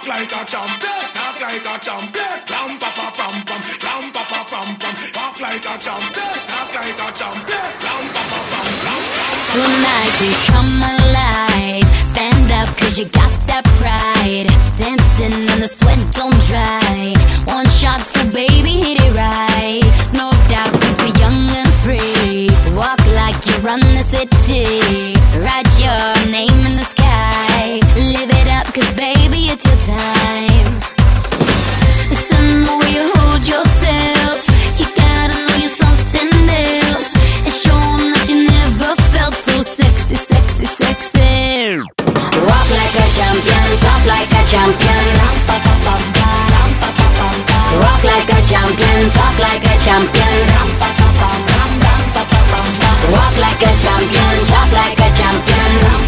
Walk like a champion, talk like a champion. Ram pa pa pam pam, ram pa pa pam pam. Walk like a champion, talk like a champion. Ram pa pa pam, ram pam. Tonight we come alive. Stand up 'cause you got that pride. Dancing and the sweat don't dry. One shot, so baby hit it right. No doubt 'cause we're young and free. Walk like you run the city. Write your name in the sky. Live it up 'cause baby it's your time. Listen the way you hold yourself. You gotta know you're something else. And show 'em that you never felt so sexy, sexy, sexy. Walk like a champion, talk like a champion. Walk like a champion, talk like a champion. Walk like a champion, talk like a champion.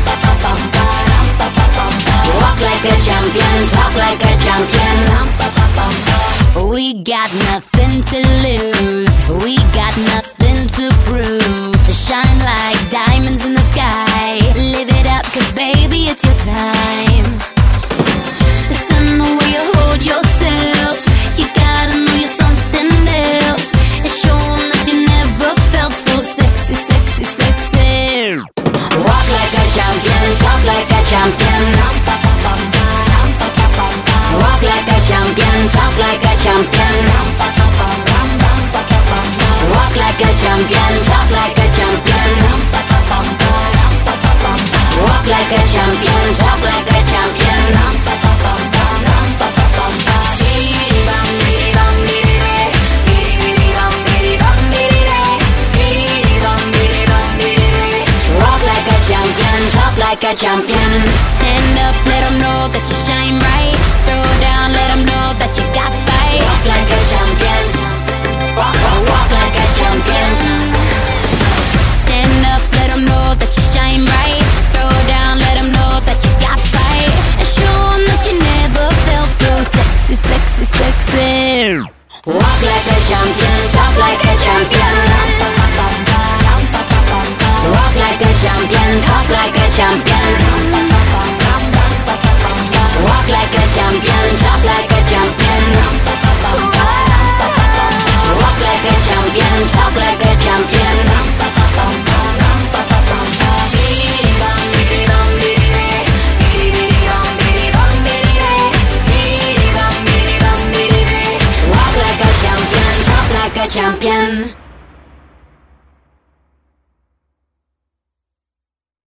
Walk like a champion, talk like a champion. We got nothing to lose. We got nothing to prove. Shine like diamonds in the sky. Live it up 'cause baby it's your time. Listen the way you hold yourself. You gotta know you're something else. And show 'em that you never felt so sexy, sexy, sexy. Walk like a champion, talk like a champion. Walk like a champion, talk like a champion. Walk like a champion, talk like a champion. Walk like a champion, talk like a champion. Walk like a champion, talk like a champion. Stand up, let 'em know that you shine bright. Throw down, let 'em know that you got fight. Walk like a champion. Walk, walk, walk like a champion. Stand up, let 'em know that you shine bright. Throw down, let 'em know that you got fight. And show 'em that you never felt so sexy, sexy, sexy. Walk like a champion,